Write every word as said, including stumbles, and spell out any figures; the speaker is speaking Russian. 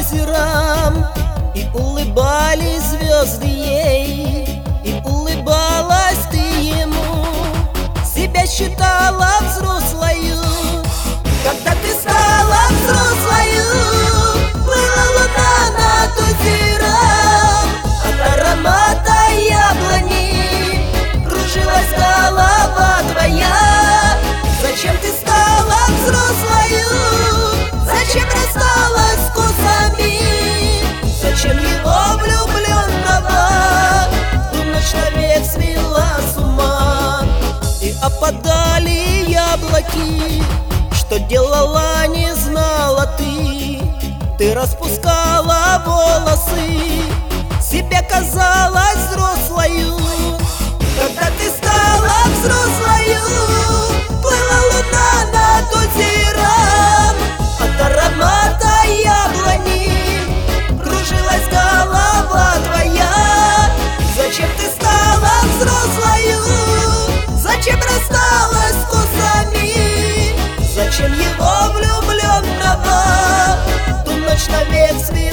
озерам, и улыбались звезды ей, и улыбалась ты ему. Себя считала взрослою, когда ты стала взрослою. Плыла луна над озером, от аромата яблони кружилась голова твоя. Зачем ты стала взрослою? Зачем рассталась с косами? Зачем его влюбленного в ту ночь навек свела с ума? И опадали яблоки, что делала, не знала ты. Ты распускала волосы, себе казалась взрослою. Когда ты стала взрослою, плыла луна над озером, от аромата яблони кружилась голова твоя. Зачем ты стала взрослою? Зачем рассталась с косами? Зачем его влюбленного в ту ночь навек свет